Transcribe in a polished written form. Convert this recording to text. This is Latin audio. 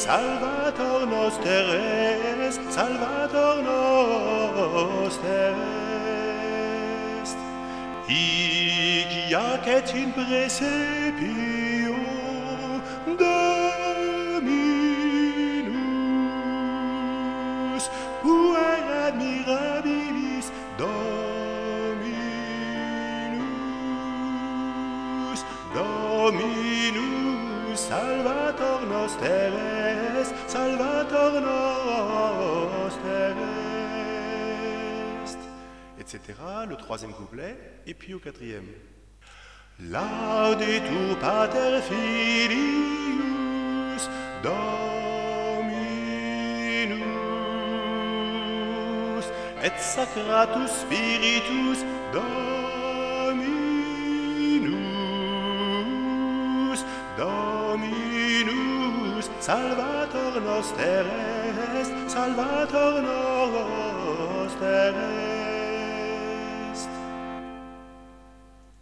Salvator noster est, Salvator noster est. Hic iacet in praesepio Dominus, puer admirabilis Dominus, Dominus, Salvator noster est, Salvator noster est, etc. Le troisième couplet, et puis au quatrième. Laudetur Pater Filius Dominus et Sacratus Spiritus Dominus, Dominus, Salvator noster est, Salvator noster est.